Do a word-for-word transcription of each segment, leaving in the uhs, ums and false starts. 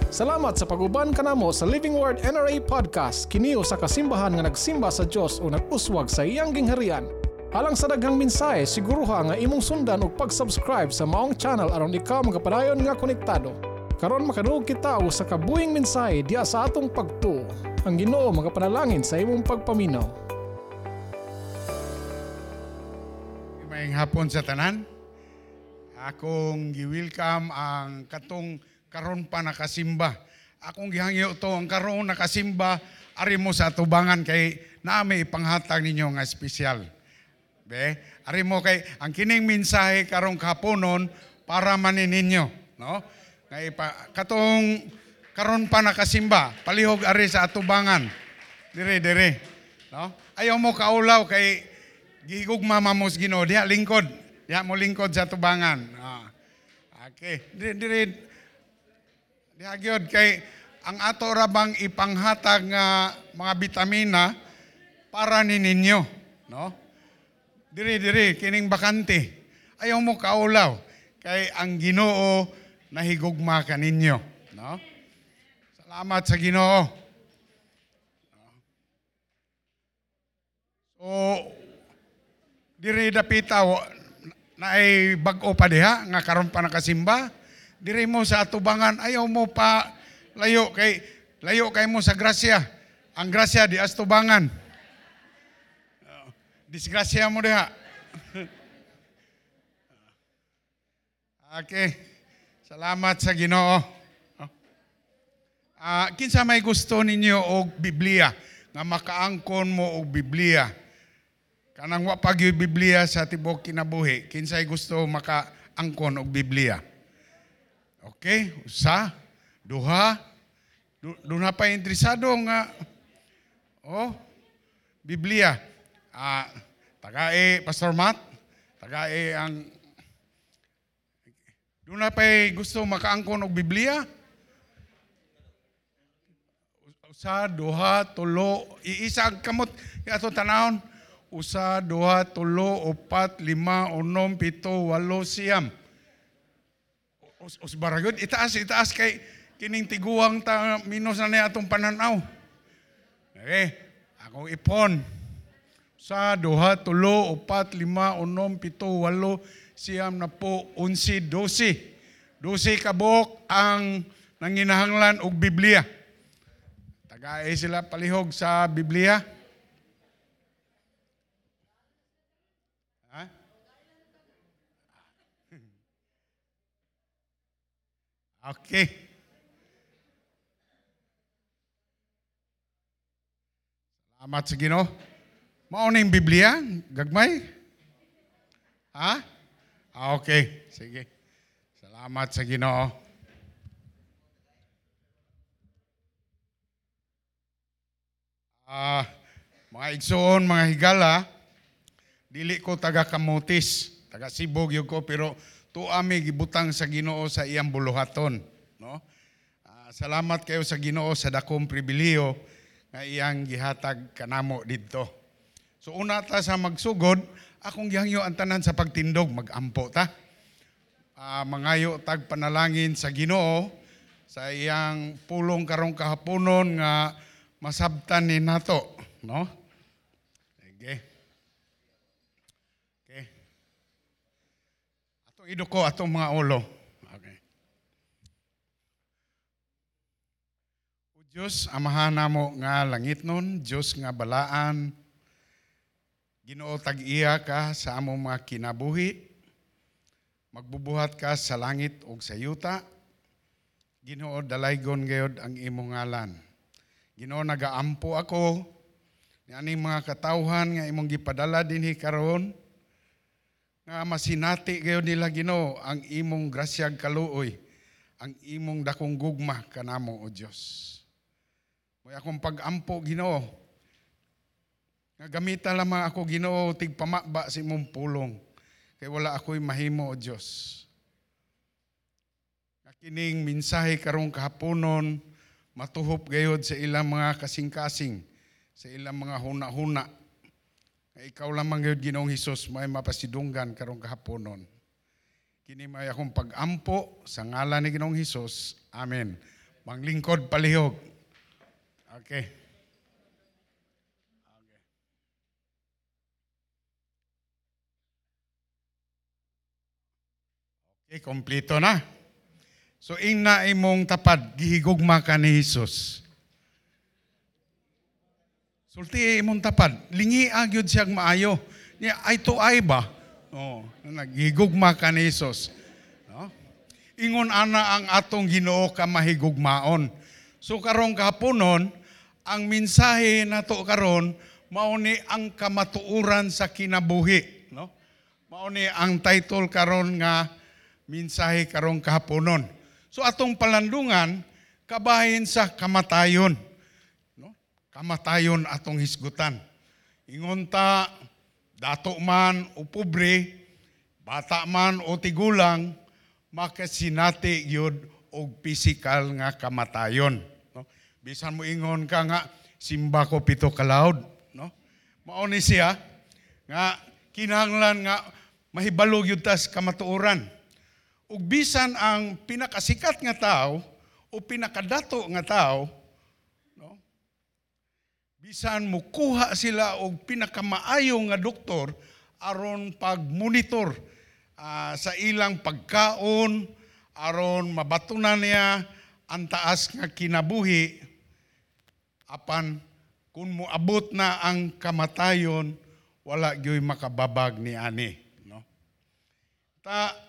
Salamat sa pag-uban kanamo sa Living Word N R A Podcast. Kini usa ka simbahan nga nagsimba sa Dios o nag-uswag sa iyang gingharian. Alang sa daghang mensahe, siguruha nga imong sundan og pag-subscribe sa maong channel aron ikaw magapadayon nga konektado. Karon makadungog kita og sa kabuhing mensahe diya sa atong pagtuo. Ang Ginoo magapanalangin sa imong pagpaminaw. Maayong hapon sa tanan. Akong gi-welcome ang katong karon pa nakasimba. Akong gihangyo to ang karon nakasimba ari mo sa atubangan kay naami ipanghatag ninyo nga espesyal. Be, ari mo kay ang kining mensahe karong kahaponon para manin ninyo, no? Kay pa, katong karon pa nakasimba, palihog ari sa atubangan. Dire dire, no? Ayaw mo kaulaw kay gigugma mamos Ginoo diha lingkod. Diha mo lingkod sa atubangan. Ah. Okay, dire dire diha gyud kay ang ato ra bang ipanghatag nga mga bitamina para ni ninyo, no? Diri-diri kining bakante. Ayaw mo kaulaw kay ang Ginoo nahigugma ka ninyo, no? Salamat sa Ginoo. So diri dapita na ay bag-o pa diha nga karon pa nakasimba. Diri mo sa atubangan, ayaw mo pa layo kay layo kay mo sa grasya. Ang grasya di astubangan. Uh, disgrasya mo diha. Okay. Salamat sa Ginoo. Uh, kinsa may gusto ninyo og Biblia nga makaangkon mo og Biblia. Kanang wa pag yung Biblia sa tibok kinabuhi, kinsay gusto makaangkon og Biblia. Okay, usa, duha, doon na pa interesado nga, oh, Biblia. Ah, tagae, Pastor Matt, tagae ang, doon na pa gusto makaangkon og Biblia. Usa, duha, tulo, iisa ang kamot, ato tanahon, usa, duha, tulo, upat, lima, unom, pito, walo, siyam. Us baragod itaas itaas kay kining tiguang ta minus na niya atong pananaw. Okay, akong ipon. Sa duha, tulo, upat, lima, unom, pito, walo, siyam na po, unsi, dosi. Dosi kabok ang nanginahanglan og Biblia. Tagaay sila palihog sa Biblia. Okay. Salamat sa Ginoo. Mao ning Biblia, gagmay? Ha? Ah, okay. Sige. Salamat sa Ginoo. Ah, mga igsoon, mga higala, dili ko taga Kamutis, taga Cebu gyud ko pero tuami gibutang sa Ginoo sa iyang buluhaton, no? Uh, salamat kayo sa Ginoo sa dakong pribiliyo nga iyang gihatag kanamo didto. So una ta sa magsugod, akong gihangyo ang tanan sa pagtindog, magampo ta. Uh, mangayo tag panalangin sa Ginoo sa iyang pulong karong kahaponon nga masabtan ni nato, no? Okay. Iduko atong mga ulo. Okay. O Diyos, amahan namo nga langit nun, Diyos nga balaan, Ginoo tag-iya ka sa among mga kinabuhi, magbubuhat ka sa langit ug sa yuta, Ginoo dalaygon gayud ang imong ngalan. Ginoo nagaampo ako, ni aning mga katawhan nga imong gipadala dinhi karon, nga masinati kayo nila Ginoo ang imong grasyag kaluoy, ang imong dakong gugma kanamo o Dios. Moy akong pag-ampo Ginoo. Nga gamita lamang ako Ginoo tig pamakba sa imong pulong. Kay wala ako'y mahimo o Dios. Nga kining mensahe karong kahaponon matuhop gayod sa ilang mga kasing-kasing, sa ilang mga huna-huna. Ikaw lamang gayud Ginoong Hesus may mapasidunggan karong kahaponon. Kini may akong pag-ampo sa ngalan ni Ginoong Hesus. Amen. Manglingkod palihog. Okay. Okay, kompleto na. So, ing na imong tapad, gihigugma ka ni Jesus. Sulti imong tapad, lingi agyod siyang maayo. Niya, ay to ay ba? Oh, naghigugma ka ni Jesus. No? Ingon ana ang atong Ginoo ka mahigugmaon. So karong kahaponon, ang mensahe nato karon mao ni ang kamatuoran sa kinabuhi, no? Mao ni ang title karon nga mensahe karong kahaponon. So atong palandungan kabahin sa kamatayon, no? Kamatayon atong hisgutan. Ingon ta dato man o pobre, bata man o tigulang, makasinati gyud og physical nga kamatayon, no? Bisan mo ingon ka nga simba ko pito ka laod, no? Mao ni siya nga kinahanglan nga mahibalo gyud tas kamatuoran. Ug bisan ang pinakasikat nga tao o pinakadato nga tao, no? Bisan mo kuha sila og pinakamaayo nga doktor aron pag-monitor uh, sa ilang pagkaon, aron mabatunan niya ang taas nga kinabuhi, apan kung moabot na ang kamatayon, wala gyoy makababag ni ani, no? Ta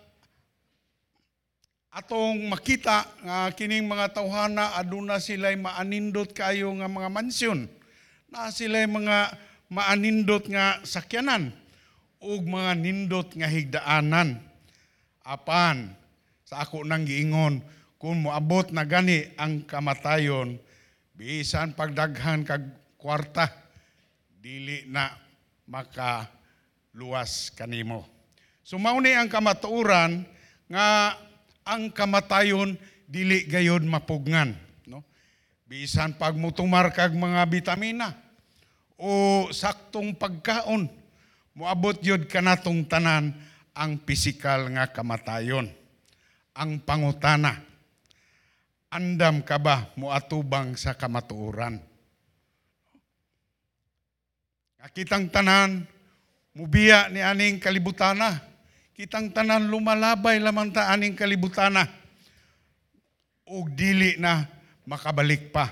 atong makita nga kining mga tawhana aduna sila'y maanindot kayo nga mga mansyon, na sila'y mga maanindot nga sakyanan ug mga nindot nga higdaanan. Apan sa ako nang giingon, kung moabot na gani ang kamatayon, bisan pagdaghan kag kwarta, dili na makaluwas kanimo. So mao ni ang kamatuoran nga ang kamatayon dili gayud mapugnan, no? Bisan pag mutumar kag mga bitamina o saktong pagkaon, moabot yun kanatong tanan ang pisikal nga kamatayon. Ang pangutana, andam ka ba moatubang sa kamatuoran? Kitang tanan, mubiya ni aning kalibutana. Kitang tanan lumalabay lamang ta aning kalibutana. Og dili na makabalik pa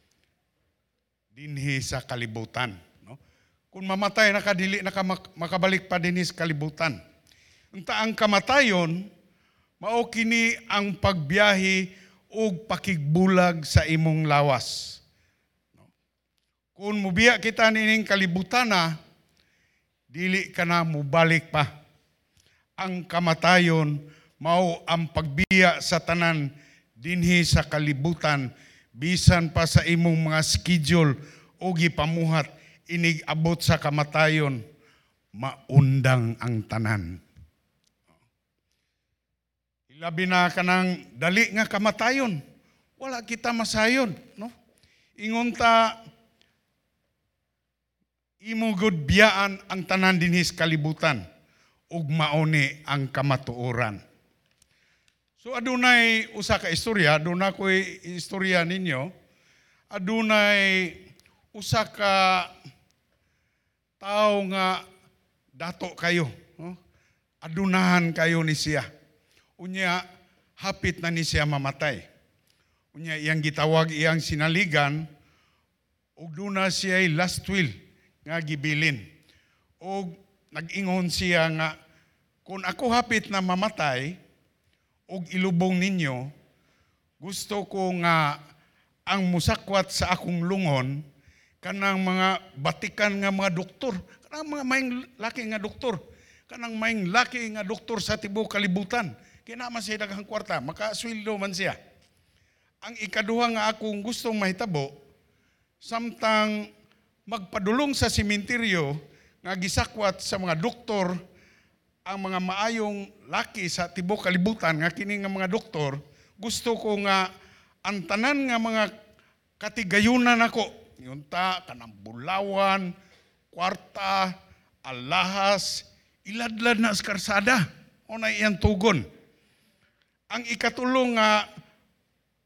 dinhi sa kalibutan, no? Kung mamatay na ka, dili na ka makabalik pa dinhi sa kalibutan. Unta ang kamatayon, mao kini ang pagbiyahe og pakigbulag sa imong lawas, no? Kung mubiya kita nining kalibutana, dili ka na mubalik pa. Ang kamatayon mao ang pagbiya sa tanan dinhi sa kalibutan, bisan pa sa imong mga schedule o gipamuhat inig abot sa kamatayon, maundang ang tanan. Ilabi na kanang dali nga kamatayon, wala kita masayon, no? Ingon ta imo gud biyaan ang tanan dinhi sa kalibutan, ug mauni ang kamatuoran. So adunay usa ka istorya, aduna ko'y istorya ninyo, adunay usa ka tao nga dato kayo, no? Adunahan kayo ni siya. Unya hapit na ni siya mamatay. Unya iyang gitawag iyang sinaligan, ug duna siya'y last will nga gibilin. Ug nag-ingon siya nga, kung ako hapit na mamatay, og ilubong ninyo, gusto ko nga ang musakwat sa akong lungon, kanang mga batikan nga mga doktor, kanang mga maing laki nga doktor, kanang maing laki nga doktor sa tibuok kalibutan, kinaman siya daghang kwarta, makasweldo man siya. Ang ikaduha nga akong gustong mahitabo, samtang magpadulong sa sementeryo, nga gisakwat sa mga doktor ang mga maayong laki sa tibuok kalibutan, nga kini nga mga doktor, gusto ko nga ang tanan nga mga katigayunan ako, yunta kanang bulawan, kwarta, alahas, iladlad na sa karsada, o na iyang tugon. Ang ikatulong nga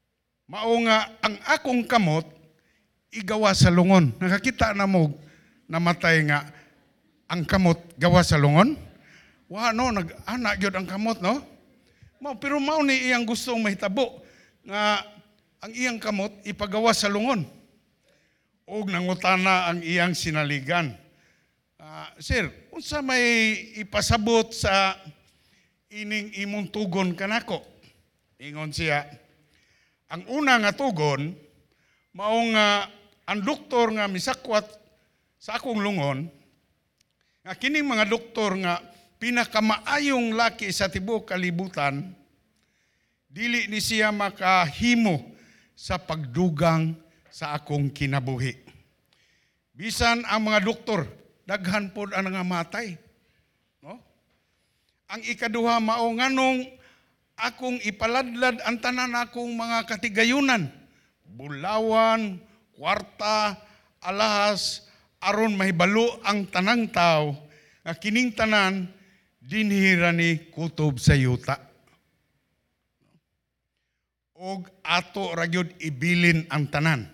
Mao nga ang akong kamot igawa sa lungon. Nakakita na mo namatay nga ang kamot gawa sa lungon? Wa no, nag-ana gyud ang kamot no? Mao pero mao ni iyang gustong mahitabo nga ang iyang kamot ipagawa sa lungon. Og nangutana ang iyang sinaligan. Uh, sir, unsa may ipasabot sa ining imong tugon kanako? Ingon siya, ang una nga tugon, mao nga ang doktor nga misakwat sa akong lungon, nga kining mga doktor nga pinakamaayong laki sa tibuok kalibutan, dili ni siya makahimo sa pagdugang sa akong kinabuhi. Bisan ang mga doktor, daghan pod ang nga matay. No? Ang ikaduha mao nganong akong ipaladlad ang tanan akong mga katigayunan, bulawan, kwarta, alahas, aron mahibalo ang tanang tao nga kining tanan dinhira ni kutob sa yuta. Og ato ra gyud ibilin ang tanan.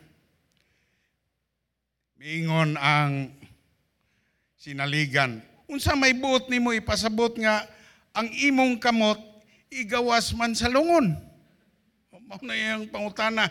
Miingon ang sinaligan, unsa may buot nimo ipasabot nga ang imong kamot igawas man sa lungon? Mao na iyang pangutana.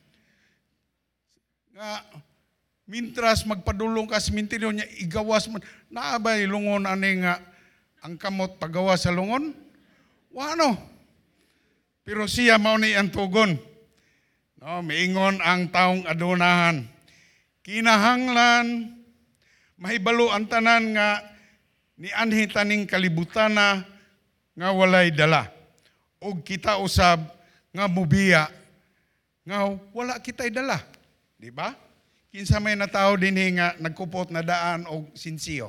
Nga mintras magpadulong ka sa mintiryo niya igawas man, naabay lungon ani nga ang kamot pagawas sa lungon? Wano? Pero siya mao ni ang tugon. No, miingon ang taong adunahan. Kinahanglan mahibalo ang tanan nga ni anhi taning kalibutana nga walay dala. Og kita usab nga mubiya nga wala kitay dala. Di ba? Kinsa may natao dinhi nga nagkupot na daan og sinsiyo.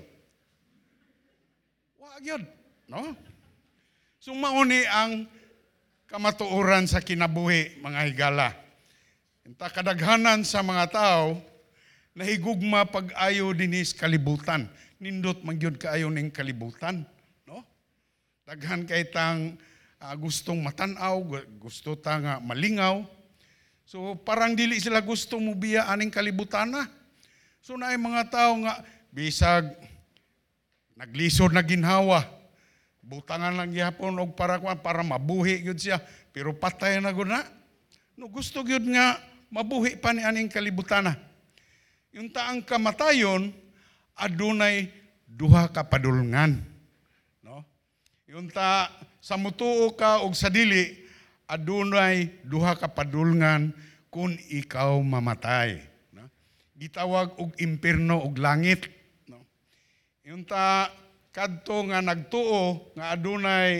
Wa gyud, no? Sumauni ang kamatuoran sa kinabuhi, mga higala. Inta kadaghanan sa mga tao nahigugma pag-ayo dinis kalibutan. Nindot magyud kaayo ning kalibutan, no? Daghan kay tang uh, gustong matanaw, gusto ta nga malingaw. So parang dili sila gusto mubiya aning kalibutan na. So naay mga tao nga bisag naglisod na ginhawa. Butangan lang gihapon og para para mabuhi gyud siya, pero patay na gud na. No gusto gyud nga mabuhi pa ni aning kalibutan na. Yung taang kamatayon, adunay duha ka padulngan. No? Yung ta sa mutuo ka o sa dili, adunay duha ka padulngan kung ikaw mamatay. No? Gitawag og impierno og langit. No? Yung ta kadto nga nagtuo nga adunay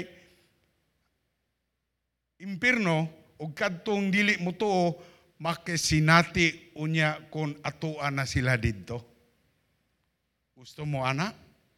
impierno og kadtong dili mutuo makesinati unya kung atuan na sila dito. Gusto mo, ana?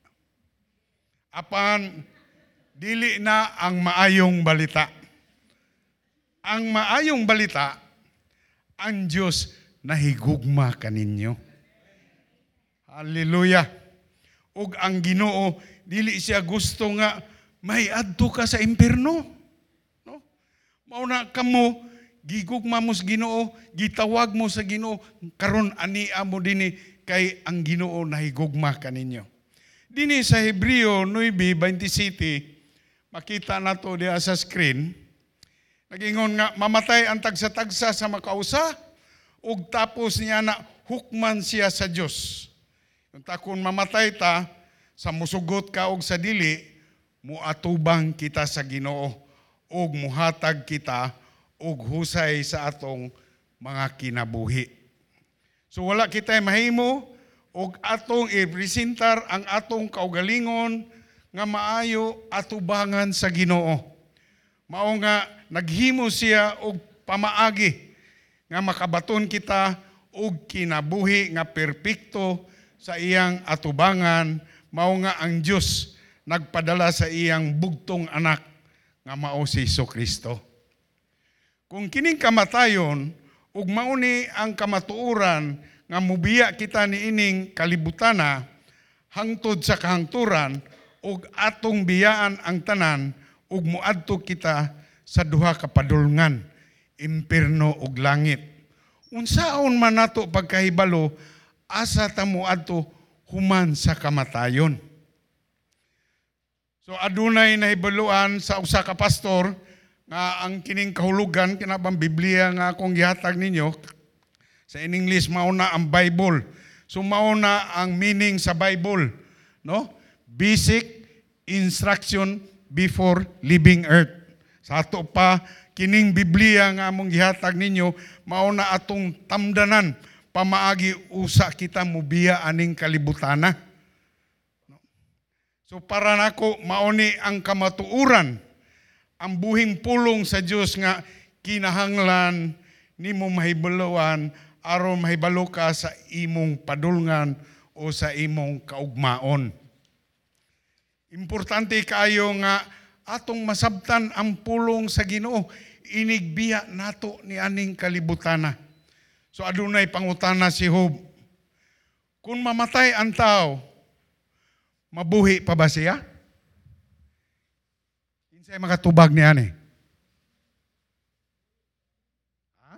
Apan, dili na ang maayong balita. Ang maayong balita, ang Diyos nahigugma kaninyo. Hallelujah. Ug ang Ginoo, dili siya gusto nga may adto ka sa impierno. No? Mauna kamo, gigugma mo sa Ginoo, gitawag mo sa Ginoo, karon ania mo dinhi kay ang Ginoo nahigugma kaninyo. Dinhi sa Hebreo nine twenty-seven, makita nato diha sa screen, nagingon nga mamatay ang tagsa-tagsa sa makausa ug tapos niya na hukman siya sa Dios. Kung takon mamatay ta, sa musugot ka og sa dili, muatubang kita sa Ginoo ug muhatag kita ug husay sa atong mga kinabuhi. So wala kitay mahimo ug atong i-presentar ang atong kaugalingon nga maayo atubangan sa Ginoo. Mao nga naghimo siya og pamaagi nga makabaton kita og kinabuhi nga perpekto sa iyang atubangan. Mao nga ang Dios nagpadala sa iyang bugtong anak nga mao si Jesucristo. Kung kining kamatayon, ug mauni ang kamatuoran nga mubiya kita ni ining kalibutana hangtod sa kahangturan ug atong biyaan ang tanan ug muadto kita sa duha ka padulngan. impierno ug langit. Unsaon man nato pagkahibalo, asa ta moadto human sa kamatayon. So adunay nahibaluan sa usa ka pastor nga ang kining kahulugan kinabang Biblia nga akong gihatag ninyo sa in English mao na ang Bible. So mao na ang meaning sa Bible, no? Basic instruction before leaving earth. Sa ato pa kining Biblia nga among gihatag ninyo mao na atong tamdanan pamaagi usa kita mubiya aning kalibutana. So para nako mao ni ang kamatuoran, ang buhing pulong sa Dios nga kinahanglan nimo mahibaloan aron mahibalo ka sa imong padulngan o sa imong kaugmaon. Importante kayo nga atong masabtan ang pulong sa Ginoo, inigbiya nato ni aning kalibutana. So adunay pangutana si Job, kung mamatay ang tao, mabuhi pa ba siya? Kinsay makatubag niya ni? Ha?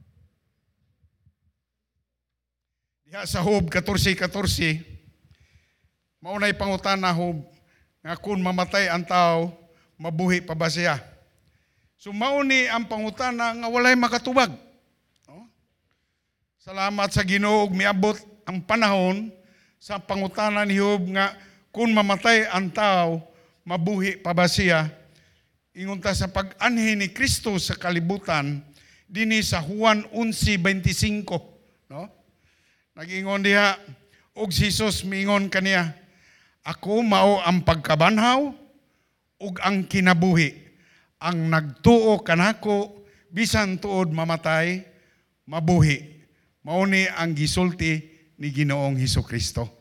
Diha sa Job fourteen fourteen, maunay pangutana Job, nga kung mamatay ang tao, mabuhi pa ba siya? So mauni ang pangutana nga walay makatubag. No? Salamat sa Ginoo ug miabot ang panahon sa pangutana ni Job nga kung mamatay ang tao, mabuhi pa ba siya? Ingon ta sa pag-anhi ni Kristo sa kalibutan dinhi sa Juan eleven twenty-five, no? Nag-ingon diha og si Jesus miingon kaniya, ako mao ang pagkabanhaw ug ang kinabuhi. Ang nagtuo kanako bisan tuod mamatay, mabuhi. Mao ni ang gisulti ni Ginoong Hesukristo.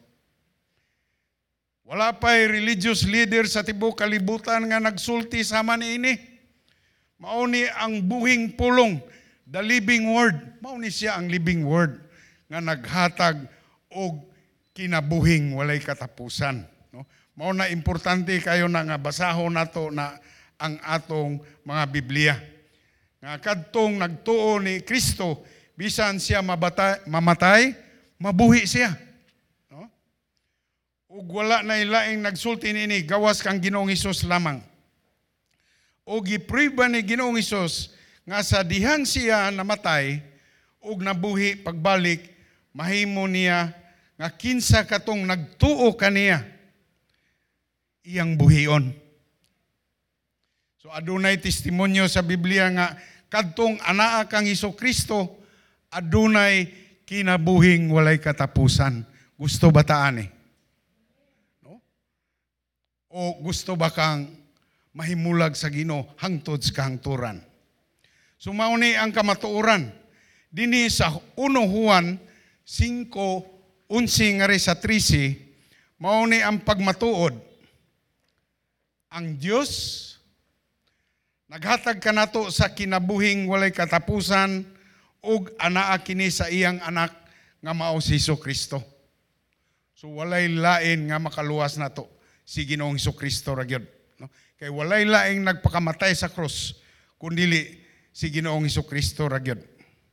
Wala pa'y religious leader sa tibuok kalibutan nga nagsulti sama niini. Mao ni ang buhing pulong, the living word. Mao ni siya ang living word nga naghatag og kinabuhing walay katapusan. No? Mao na importante kayo na nga basahon nato na ang atong mga Biblia. Nga kadtong nagtuo ni Kristo, bisan siya mabatay, mamatay, mabuhi siya. Ug wala na ilaing nagsulti niini, gawas kang Ginoong Hesus lamang. O gipriba ni Ginoong Hesus nga sa dihan siya namatay ug nabuhi pagbalik, mahimo niya nga kinsa katong nagtuo kaniya iyang buhion. So adunay testimonyo sa Biblia nga kadtong anaa kang Hesukristo adunay kinabuhing walay katapusan. Gusto ba taan eh? O gusto ba kang mahimulag sa Ginoo hangtod sa kahangturan? So mauni ang kamatuoran. Dinhi sa first Juan five eleven nga sa thirteen, mauni ang pagmatuod. Ang Dios naghatag kanato sa kinabuhing walay katapusan ug anaa kini sa iyang anak nga mao si Hesukristo. So walay lain nga makaluwas nato si Ginoong Hesukristo ra gyud, no? Kay walay laing nagpakamatay sa krus kundili si Ginoong Hesukristo ra gyud.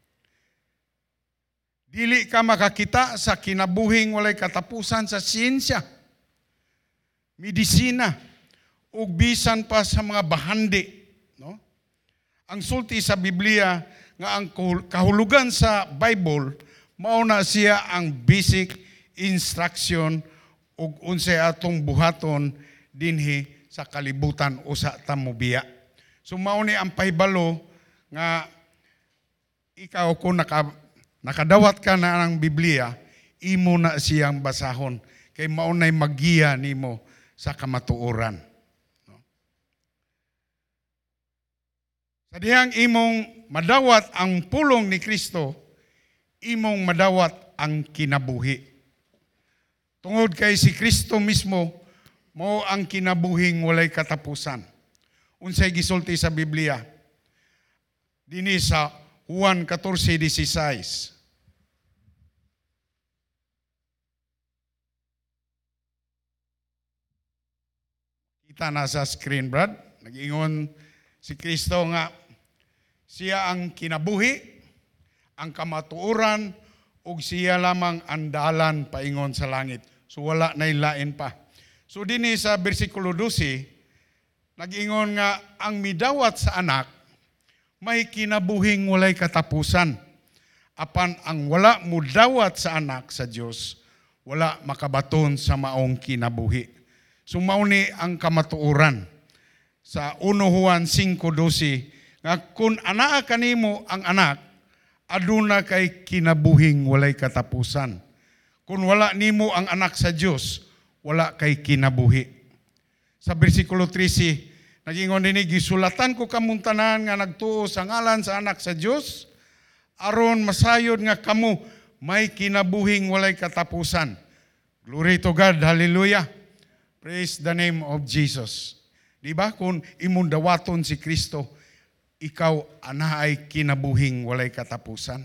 Dili ka makakita sa kinabuhing walay katapusan sa siyensya, medisina, ug bisan pa sa mga bahandi, no? Ang sulti sa Biblia nga ang kahulugan sa Bible mao na siya ang basic instruction ug unsay atong buhaton dinhi sa kalibutan o sa tamubiya. So mao ni ang pahibalo nga ikaw kung naka, nakadawat ka na ng Biblia, imo na siyang basahon kay mao nay maggiya nimo sa kamatuoran. No? Sa dihang imong madawat ang pulong ni Kristo, imong madawat ang kinabuhi. Tungod kay si Kristo mismo, mo ang kinabuhing walay katapusan. Unsay gisulti sa Biblia? Dinhi sa Juan fourteen sixteen. Kita na sa screen, Brad. Nag-ingon si Kristo nga, Siya ang kinabuhi, ang kamatuoran, ug siya lamang ang dalan paingon sa langit. So wala na lain pa. So dinhi sa bersikulo twelve, nag-ingon nga ang midawat sa anak may kinabuhing walay katapusan. Apan ang wala mudawat sa anak sa Dios, wala makabaton sa maong kinabuhi. So mao ni ang kamatuoran. Sa First Juan five twelve, nga kung anaa kanimo ang anak, aduna kay kinabuhing walay katapusan. Kung wala nimo ang anak sa Dios, wala kay kinabuhi. Sa bersikulo thirteen, nag-ingon dinhi, gisulatan ko kamong tanan nga nagtuo sa ngalan sa anak sa Dios, aron masayod nga kamo may kinabuhing walay katapusan. Glory to God, hallelujah. Praise the name of Jesus. Di ba? Kung imong dawaton si Kristo, ikaw anaay kinabuhing walay katapusan.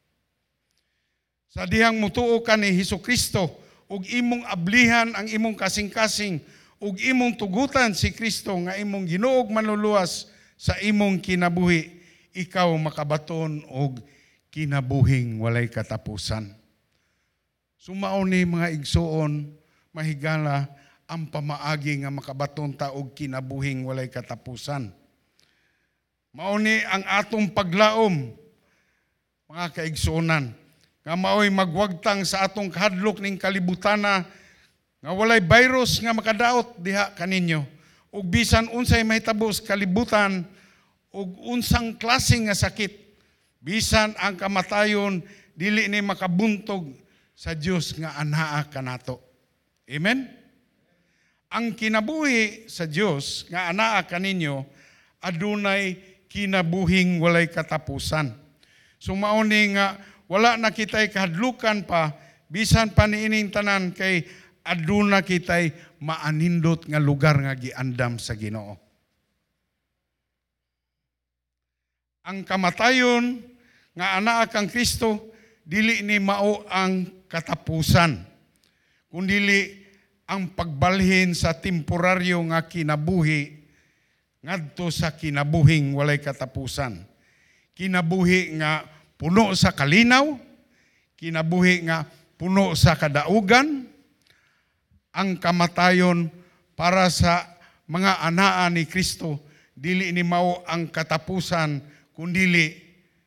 Sa dihang mutuo ka ni Hesukristo, ug imong ablihan ang imong kasing-kasing, ug imong tugutan si Kristo nga imong Ginuog manluluwas sa imong kinabuhi, ikaw makabaton og kinabuhing walay katapusan. Sumao ni mga igsoon, mahigala ang pamaagi nga makabaton ta og kinabuhing walay katapusan. Mao ni ang atong paglaom, mga kaigsuonan, nga mao'y magwagtang sa atong kahadlok ning kalibutana, nga walay virus nga makadaot diha kaninyo, ug bisan unsay mahitabo sa kalibutan, ug unsang klaseng nga sakit, bisan ang kamatayon, dili ni makabuntog sa Dios nga anaa kanato. Amen? Ang kinabuhi sa Dios nga anaa kaninyo, adunay kinabuhing walay katapusan. So mao ni nga wala na kitay kahadlukan pa, bisan pa niining tanan kay aduna kitay maanindot nga lugar nga giandam sa Ginoo. Ang kamatayon nga anaa kang Kristo, dili ni mao ang katapusan, kundili ang pagbalhin sa temporaryo nga kinabuhi ngadto sa kinabuhing walay katapusan. Kinabuhi nga puno sa kalinaw, kinabuhi nga puno sa kadaugan, ang kamatayon para sa mga anaa ni Kristo, dili ni mao ang katapusan, kundili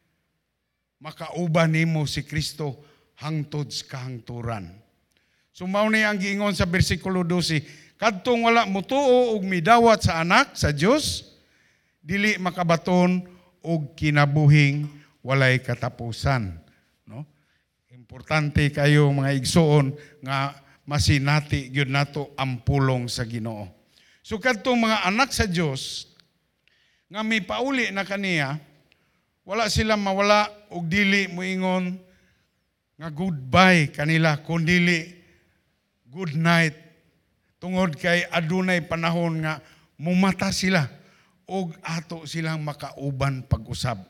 makauban nimo si Kristo hangtod sa kahangturan. So mao ni ang giingon sa bersikulo twelve, kadtong wala mutuo og midawat sa anak sa Dios, dili makabaton og kinabuhing walay katapusan. No? Importante kayo mga igsoon nga masinati gyud nato ang pulong sa Ginoo. So kadtong mga anak sa Dios nga may pauli na kaniya, wala sila mawala og dili moingon nga goodbye kanila, kundili good night, tungod kay adunay panahon nga mumata sila og ato silang makauban pag-usab.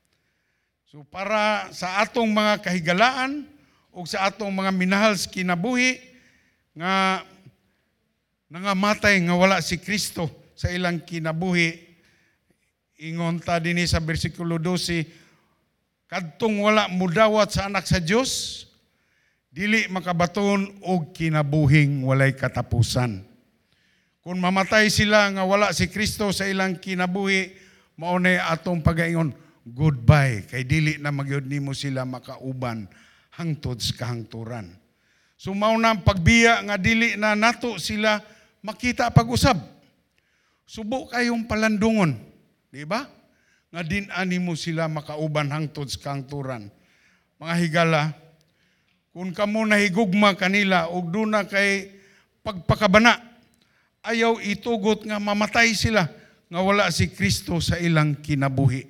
So para sa atong mga kahigalaan o sa atong mga minahal sa kinabuhi nga nangamatay nga wala si Kristo sa ilang kinabuhi, ingon ta dinhi sa bersikulo twelve, kadtong wala mudawat sa anak sa Dios, dili makabaton og kinabuhing walay katapusan. Kung mamatay sila nga wala si Kristo sa ilang kinabuhi, mao na atong pagaingon, goodbye, kay dili na magyud nimo sila makauban hangtod sa kahangturan. So mao na ang pagbiya nga dili na nato sila makita pag-usab. Subo kayong palandungon, di ba? Nga din-ani mo sila makauban hangtod sa kahangturan. Mga higala, kung kamo nahigugma kanila og duna kay pagpakabana, ayaw itugot nga mamatay sila nga wala si Kristo sa ilang kinabuhi.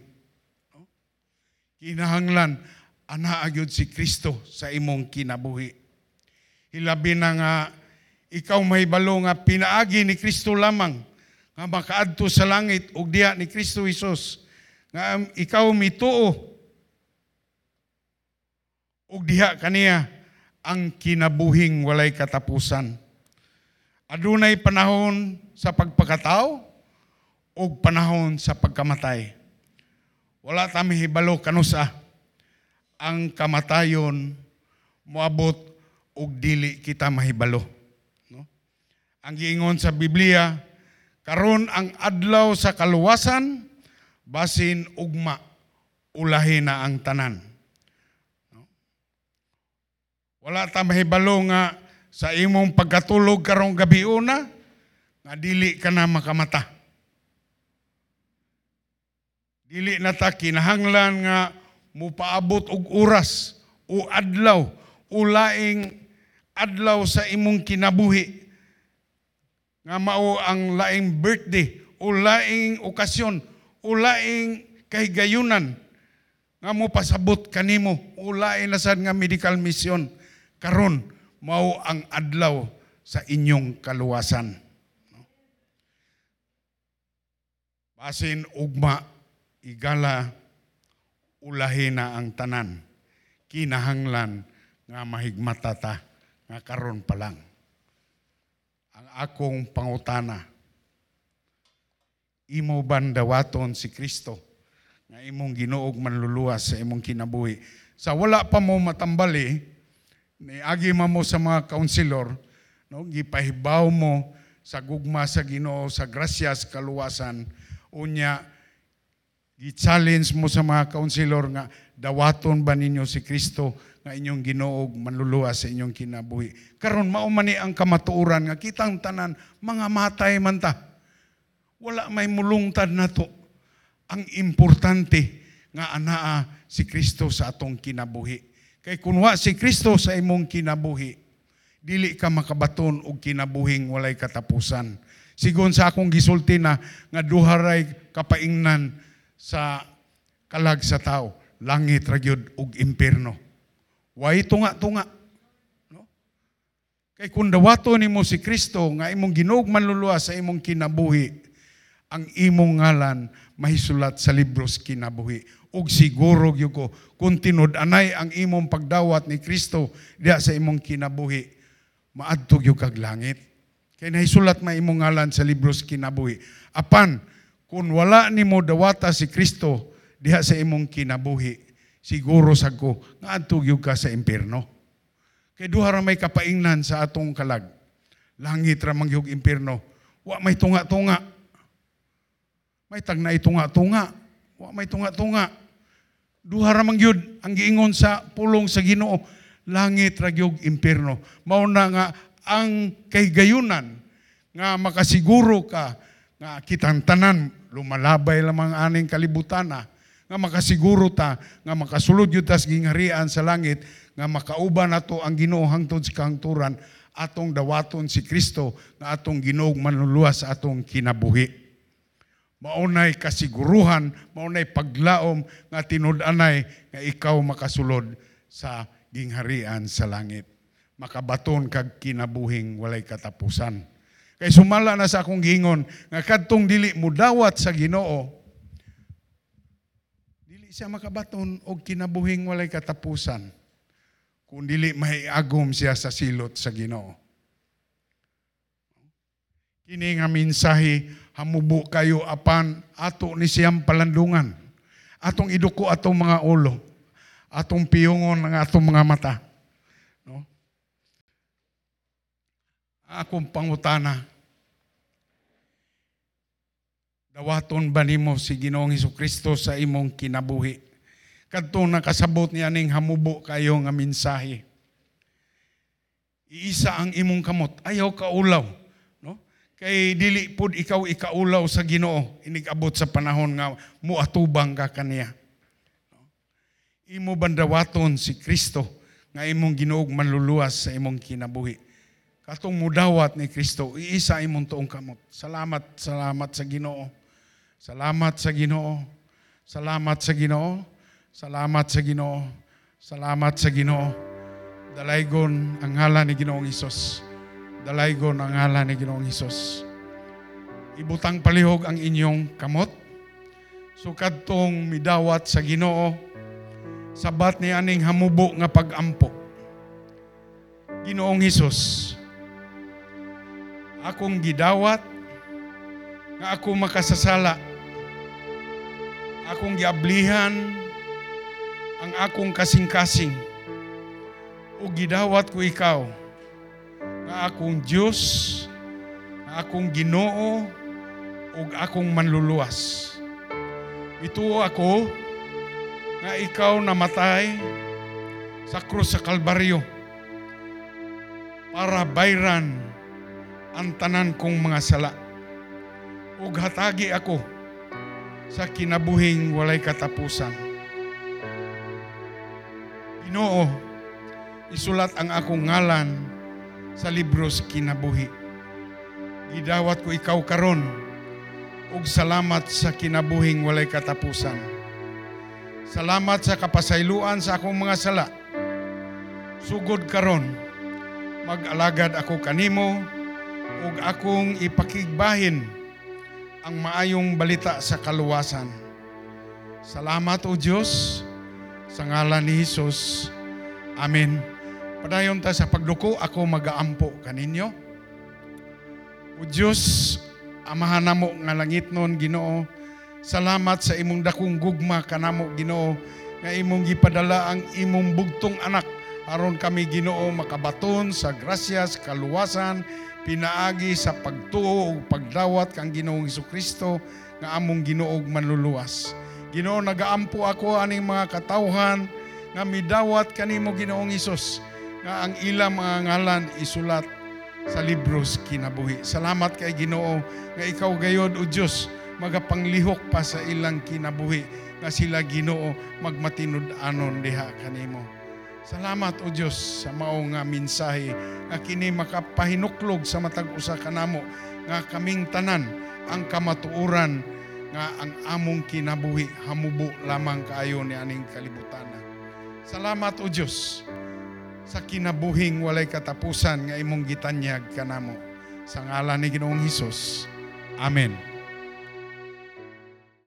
Kinahanglan, anaa gyud si Kristo sa imong kinabuhi. Hilabi na nga ikaw mahibalo nga pinaagi ni Kristo lamang nga makaadto sa langit ug diha ni Kristo Hesus, nga ikaw mituo ug diha kaniya ang kinabuhing walay katapusan. Adunay panahon sa pagpakatao ug panahon sa pagkamatay. Wala ta mahibalo kanusa ang kamatayon moabot og dili kita mahibalo. No? Ang giingon sa Biblia, karon ang adlaw sa kaluwasan, basin ugma, ulahin na ang tanan. No? Wala ta mahibalo nga sa imong pagkatulog karong gabi una, nga dili ka na makamata. Dili na ta kinahanglan nga mupaabot og oras o adlaw o laing adlaw sa imong kinabuhi nga mao ang laing birthday o laing okasyon o laing kahigayunan nga mo pasabot kanimo o laing nasad nga medical mission karon mao ang adlaw sa inyong kaluwasan. Basin ugma igala ulahin na ang tanan, kinahanglan nga mahigmata ta nga karon pa lang. Ang akong pangutana, imo bandawaton si Kristo nga imong Ginuog manluluwas sa imong kinabuhi. Sa wala pa mo matambali, niagi mo sa mga kaunsilor, no, gipahibaw mo sa gugma sa Ginoo, sa grasya sa kaluwasan, unya i-challenge mo sa mga kaunsilor nga dawaton ba ninyo si Kristo nga inyong Ginuog manluluwas sa inyong kinabuhi. Karon mao man ni ang kamatuoran nga kitang tanan mga matay man ta. Wala may mulungtad nato. Ang importante nga anaa si Kristo sa atong kinabuhi. Kay kun wa si Kristo sa imong kinabuhi, dili ka makabaton og kinabuhing walay katapusan. Sigon sa akong gisulti na nga duharay kapaingnan sa kalag sa tao, langit ra gyud ug impierno. Way tunga-tunga. No? Kay kung dawaton nimo si Kristo nga imong Ginuog manluluwas sa imong kinabuhi, ang imong ngalan mahisulat sa libros kinabuhi. Ug siguro gyud ko kung tinud-anay ang imong pagdawat ni Kristo diha sa imong kinabuhi, maadto gyud kag langit. Kay nahisulat man imong ngalan sa libros kinabuhi. Apan kung wala nimo dawata si Kristo diha sa imong kinabuhi, siguro sad ko nga adto gyud ka sa impierno. Kay duha ra may kapaingnan sa atong kalag. Langit ra man gyud impierno. Wa may tunga-tunga. May tag na itunga-tunga. Wa may tunga-tunga. Duha ra man gyud ang giingon sa pulong sa Ginoo, langit ra gyud impierno. Mao na nga ang kahigayunan nga makasiguro ka nga kitang tanan lumalabay lamang aning kalibutan na, nga makasiguro ta nga makasulod yun tas gingharian sa langit, nga makauban nato ang Ginoo hangtod sa kahangturan, atong dawaton si Kristo nga atong Ginuog manluluwas sa atong kinabuhi. Maunay kasiguruhan, maunay paglaom nga tinud-anay nga ikaw makasulod sa gingharian sa langit. Makabaton kag kinabuhing walay katapusan. Kay sumala na sa akong giingon nga kadtong dili mudawat sa Ginoo, dili siya makabaton og kinabuhing walay katapusan kung dili mahiagom siya sa silot sa Ginoo. Kini nga mensahe hamubo kayo apan ato ni siyang palandungan, atong iduko atong mga ulo, atong piyungon ang atong mga mata. No? Akong pangutana, dawaton ba nimo si Ginoong Hesukristo sa imong kinabuhi? Kadtong nakasabot niya ning hamubo kayo nga mensahe. Iisa ang imong kamot, ayaw kaulaw, no? Kay dili pud ikaw ikaulaw sa Ginoo, inig-abot sa panahon nga muatubang ka kaniya. No? Imo bandawaton si Kristo nga imong Ginuog manluluwas sa imong kinabuhi. Katong mudawat ni Kristo, iisa imong tuong kamot. Salamat, salamat sa Ginoo. Salamat sa Ginoo. Salamat sa Ginoo. Salamat sa Ginoo. Salamat sa Ginoo. Dalaygon ang ngalan ni Ginoong Hesus. Dalaygon ang ngalan ni Ginoong Hesus. Ibutang palihog ang inyong kamot. Sukad tong midawat sa Ginoo. Sabat ni aning hamubo nga pag-ampo. Ginoong Hesus, akong gidawat nga ako makasasala akong giablihan ang akong kasing-kasing ug gidawat ko ikaw nga akong Dios, nga akong Ginoo ug akong manluluwas. Ituo ako nga ikaw namatay sa krus sa Kalbaryo para bayran ang tanan kong mga sala. Ug hatagi ako sa kinabuhing walay katapusan. Ginoo, isulat ang akong ngalan sa libros kinabuhi. Gidawat ko ikaw karon ug salamat sa kinabuhing walay katapusan. Salamat sa kapasayloan sa akong mga sala. Sugod karon, mag-alagad ako kanimo ug akong ipakigbahin ang maayong balita sa kaluwasan. Salamat o Diyos, sa ngalan ni Jesus. Amen. Padayon ta sa pagduko, ako mag-aampo kaninyo. O Diyos, amahan namo nga langit nun, Ginoo, salamat sa imong dakong gugma kanamo, Ginoo, nga imong gipadala ang imong bugtong anak aron kami, Ginoo, makabaton sa grasyas, kaluwasan, pinaagi sa pagtuo ug pagdawat kang Ginoong Hesukristo nga among Ginoo ug manluluwas. Ginoo, nagaampo ako aning mga katawhan nga midawat kanimo, Ginoong Hesus, nga ang ilang mga ngalan isulat sa libros kinabuhi. Salamat kay Ginoo nga ikaw gayod o Dios magapanglihok pa sa ilang kinabuhi nga sila, Ginoo, magmatinud-anon diha kanimo. Salamat o Diyos sa mao nga mensahe nga kini makapahinuklog sa matag usa kanamo nga kaming tanan ang kamatuoran nga ang among kinabuhi hamubo lamang kaayo ni aning kalibutan. Salamat o Diyos sa kinabuhing walay katapusan nga imong gitanyag kanamo. Sa ngalan ni Ginoong Hesus. Amen.